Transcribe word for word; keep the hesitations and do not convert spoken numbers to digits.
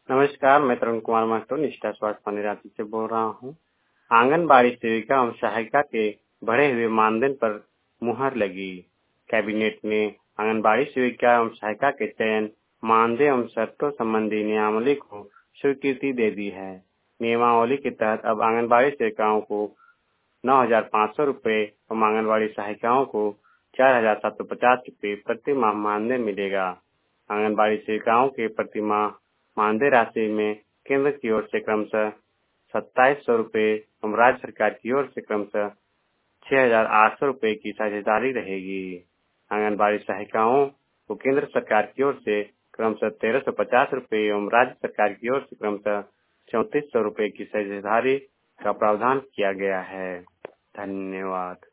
नमस्कार, मैं तरुण कुमार महतो निष्ठा स्वास्थ्य पानी रांची से बोल रहा हूँ। आंगनबाड़ी सेविका एवं सहायिका के बढ़े हुए मानदेय पर मुहर लगी। कैबिनेट ने आंगनबाड़ी सेविका एवं सहायिका के चयन, मानदेय एवं शर्तों संबंधी नियमावली को स्वीकृति दे दी है। नियमावली के तहत अब आंगनबाड़ी सेविकाओं को नौ हजार पाँच सौ रूपये एवं आंगनबाड़ी सहायिकाओं को चार हजार सात सौ पचास रूपये प्रति माह मानदेय मिलेगा। आंगनबाड़ी सेविकाओं के प्रति माह मानदेय राशि में केंद्र की ओर से क्रमशः सत्ताईस सौ रूपये एवं राज्य सरकार की ओर से क्रमशः छह हजार आठ सौ रूपये की साझेदारी रहेगी। आंगनबाड़ी सहायिकाओं को केंद्र सरकार की ओर से क्रमशः तेरह सौ पचास रूपये एवं राज्य सरकार की ओर से क्रमशः चौंतीस सौ रूपये की साझेदारी का प्रावधान किया गया है। धन्यवाद।